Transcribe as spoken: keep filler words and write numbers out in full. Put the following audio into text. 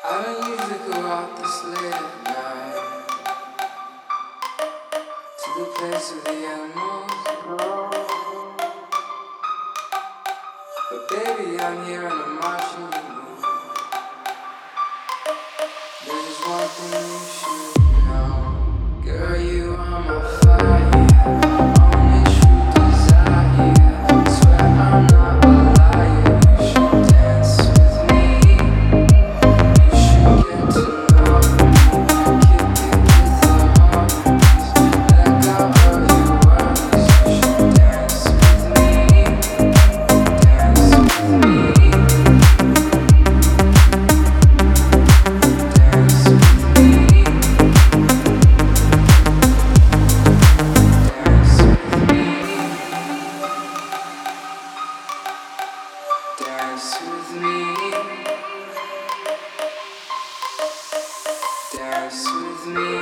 I don't usually go out this late at night to the place of the animals, but baby, I'm here and I'm watching you move. There's just one thing you should know, girl, you are my fire, my only true desire. Swear I'm not a liar. You should dance with me. You should get to know me. Kick it with the heartbeats. Let go of your worries. You should dance with me. Dance with me. Dance with me. Dance with me. Dance with me. Dance with me.